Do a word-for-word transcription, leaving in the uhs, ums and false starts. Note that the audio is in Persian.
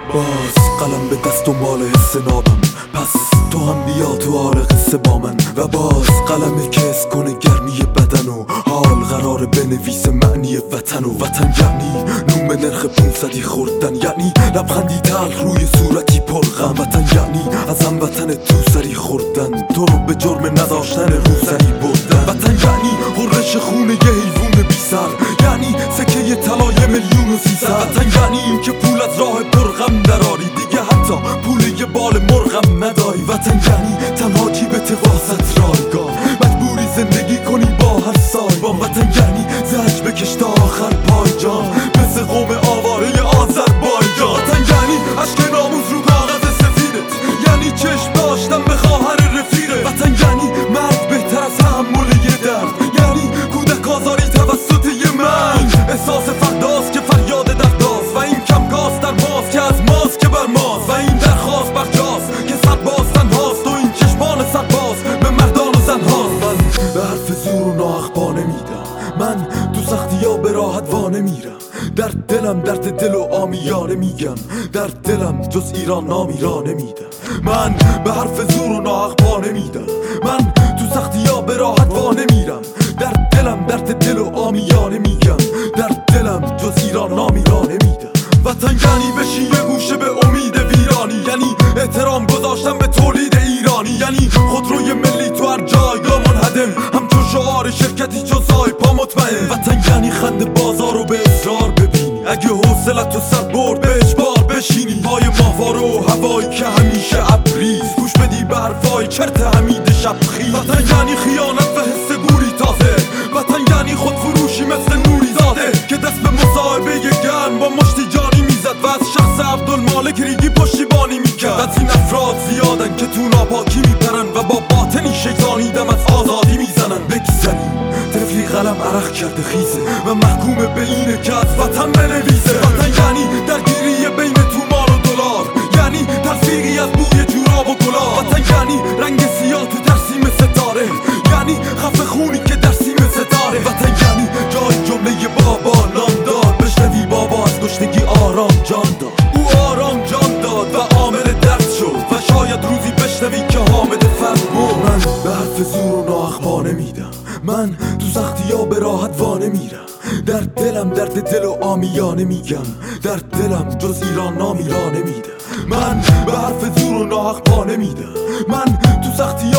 باز قلم به دست دنبال حس نابم، پس تو هم بیا تو حال قصه با من. و باز قلمی که حس کنه گرمی بدن و حال قراره بنویسه معنی وطن. و وطن یعنی نوم نرخ پونصدی خوردن، یعنی لبخندی تلخ روی صورتی پر غم. وطن یعنی از هم وطن تو سری خوردن، تو رو به جرم نداشتن روزنی بردن. وطن یعنی غرش خونه یه حیوون بی سر، یعنی سکه طلای میلیون و سیصد. وطن یعنی این که پول از راه پرغم دراری، دیگه حتی پول یه بال مرغم نداری. وطن یعنی تنها جیبت واسط رایگاه، مجبوری زندگی کنی با هر سایبان. وطن یعنی زج بکش تا آخر پای جان، مثل قوم آواره آذربایجان. وطن یعنی عشق ناموس رو کاغذ سفیدت، یعنی چشم داشتن به خواهر رفیقه. وطن یعنی مرد بهتر از تحمل یه درد، یعنی کودک آزاری توسط یه مرد. احساس فرداست که فریاد درداست، و این کمگاست در ماست که از ماست که بر ماست. و این درخواست بر جاست که سرباز تنهاست، و این چشمان سرباز به مردان و زنهاست. من به حرف زور و ناحق نمیدم، من تو سختی ها به راحت وا نمیرم. در دلم درد دل و آمیانه میگم، در دلم جز ایران نامی را نمیدم. من به حرف زور و ناحق نمیدم، من تو سختی ها به راحت وا نمیرم. در دلم درد دل و آمیانه میگم، در دلم جز ایران نامی را نمیدم. وطن یعنی بشی یه گوشه به امید ویرانی، یعنی احترام گذاشتن به تولید ایرانی، یعنی خودروی ملی تو هر جایگاه منهدم، همچون شعار شرکتی چون سایپا مطمئن. وطن یعنی خند بازار رو به اصرار ببینی، اگه حوصلت تو سر برد به اجبار بشینی. پای ماهواره و هوایی که همیشه ابریز، گوش بدی به حرفای چرت حمید شبخیز. وطن یعنی خیانت و حس گوری تازه، وطن یعنی خودفروشی مثل نوری زاده که دست به مصاحبه گرم با مشتی جانی میزد و از شخص عبدالمالک ریگی پشتیبانی میکرد. از این افراد زیادن که تو ناپاکی میپرن و با باطنی شیطانی دم از آزادی میزنن. بگذاریم طفلی قلم عرق کرده خیزه و محکوم به اینه که از وطن بنویسه. وطن یعنی درگیری بین تومان و دلار، یعنی تلفیقی از بوی جوراب و گلاب. وطن یعنی رنگ سیاه تو ترسیم ستاره، یعنی خفه خونی که در سیم ستاره. وطن یعنی جای جمله بابا نام داد، بشنوی بابا از گشنگی آرام جان داد. او آرام جان داد و عامل درد شد، و شاید روزی بشنوی که حامد فرد بود. من به حرف زور و ناحق نمیدم، من تو سختی ها به راحت وا نمیرم. در دلم درد دل و آمیانه میگم، در دلم جز ایران نامی را نمیدم. من به حرف زور و ناحق نمیدم، من تو سختی